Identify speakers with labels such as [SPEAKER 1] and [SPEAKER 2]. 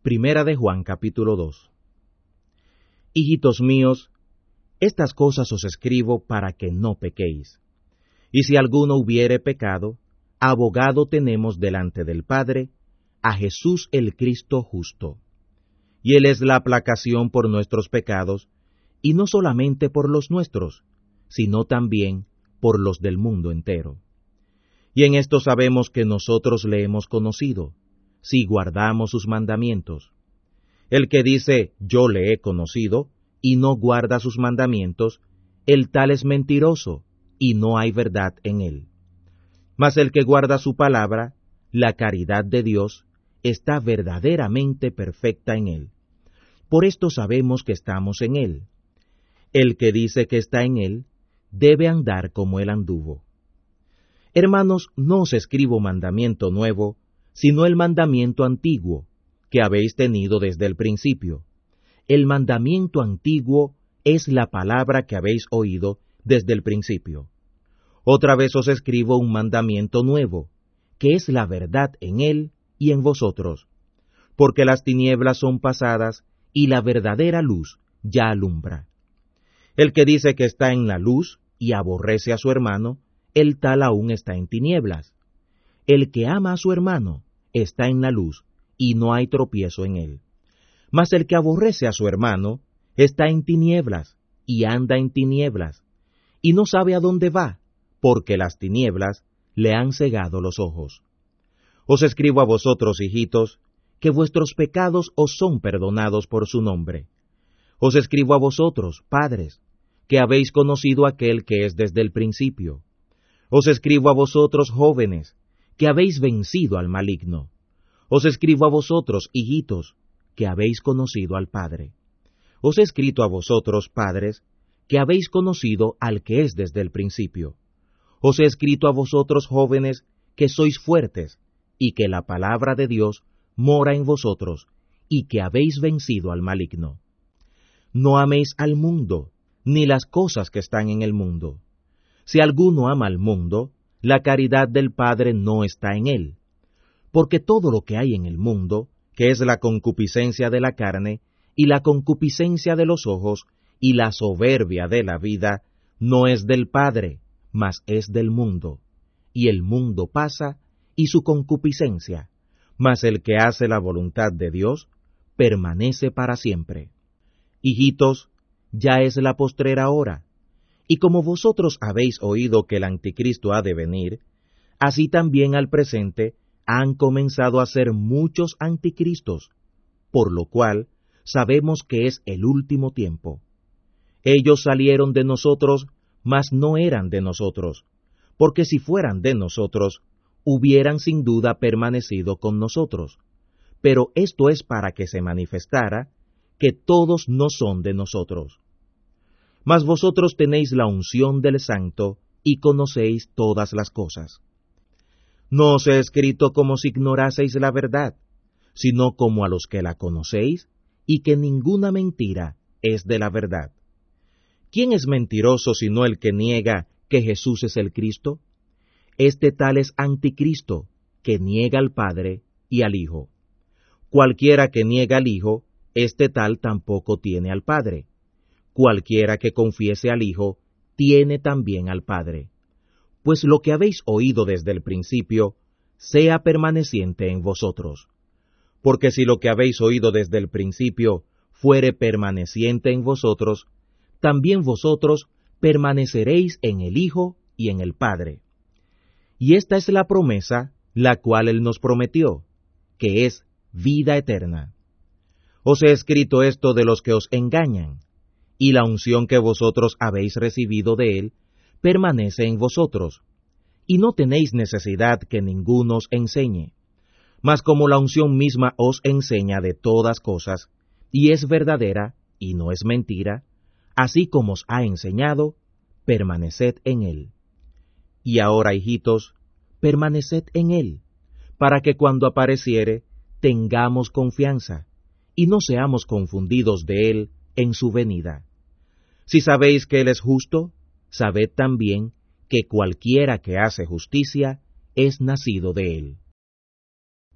[SPEAKER 1] Primera de Juan, capítulo 2. Hijitos míos, estas cosas os escribo para que no pequéis. Y si alguno hubiere pecado, abogado tenemos delante del Padre, a Jesús el Cristo justo. Y Él es la aplacación por nuestros pecados, y no solamente por los nuestros, sino también por los del mundo entero. Y en esto sabemos que nosotros le hemos conocido, si guardamos sus mandamientos. El que dice, yo le he conocido, y no guarda sus mandamientos, el tal es mentiroso, y no hay verdad en él. Mas el que guarda su palabra, la caridad de Dios, está verdaderamente perfecta en él. Por esto sabemos que estamos en él. El que dice que está en él, debe andar como él anduvo. Hermanos, no os escribo mandamiento nuevo, sino el mandamiento antiguo, que habéis tenido desde el principio. El mandamiento antiguo es la palabra que habéis oído desde el principio. Otra vez os escribo un mandamiento nuevo, que es la verdad en él y en vosotros, porque las tinieblas son pasadas y la verdadera luz ya alumbra. El que dice que está en la luz y aborrece a su hermano, el tal aún está en tinieblas. El que ama a su hermano está en la luz, y no hay tropiezo en él. Mas el que aborrece a su hermano está en tinieblas, y anda en tinieblas, y no sabe a dónde va, porque las tinieblas le han cegado los ojos. Os escribo a vosotros, hijitos, que vuestros pecados os son perdonados por su nombre. Os escribo a vosotros, padres, que habéis conocido a aquel que es desde el principio. Os escribo a vosotros, jóvenes, que habéis vencido al maligno. Os escribo a vosotros, hijitos, que habéis conocido al Padre. Os he escrito a vosotros, padres, que habéis conocido al que es desde el principio. Os he escrito a vosotros, jóvenes, que sois fuertes, y que la palabra de Dios mora en vosotros, y que habéis vencido al maligno. No améis al mundo, ni las cosas que están en el mundo. Si alguno ama al mundo, la caridad del Padre no está en él. Porque todo lo que hay en el mundo, que es la concupiscencia de la carne, y la concupiscencia de los ojos, y la soberbia de la vida, no es del Padre, mas es del mundo. Y el mundo pasa, y su concupiscencia, mas el que hace la voluntad de Dios, permanece para siempre. Hijitos, ya es la postrera hora. Y como vosotros habéis oído que el anticristo ha de venir, así también al presente han comenzado a ser muchos anticristos, por lo cual sabemos que es el último tiempo. Ellos salieron de nosotros, mas no eran de nosotros, porque si fueran de nosotros, hubieran sin duda permanecido con nosotros. Pero esto es para que se manifestara que todos no son de nosotros. Mas vosotros tenéis la unción del Santo y conocéis todas las cosas. No os he escrito como si ignoraseis la verdad, sino como a los que la conocéis, y que ninguna mentira es de la verdad. ¿Quién es mentiroso sino el que niega que Jesús es el Cristo? Este tal es anticristo, que niega al Padre y al Hijo. Cualquiera que niega al Hijo, este tal tampoco tiene al Padre. Cualquiera que confiese al Hijo, tiene también al Padre. Pues lo que habéis oído desde el principio, sea permaneciente en vosotros. Porque si lo que habéis oído desde el principio fuere permaneciente en vosotros, también vosotros permaneceréis en el Hijo y en el Padre. Y esta es la promesa, la cual Él nos prometió, que es vida eterna. Os he escrito esto de los que os engañan, y la unción que vosotros habéis recibido de Él permanece en vosotros, y no tenéis necesidad que ninguno os enseñe. Mas como la unción misma os enseña de todas cosas, y es verdadera, y no es mentira, así como os ha enseñado, permaneced en Él. Y ahora, hijitos, permaneced en Él, para que cuando apareciere, tengamos confianza, y no seamos confundidos de Él en su venida. Si sabéis que Él es justo, sabed también que cualquiera que hace justicia es nacido de Él.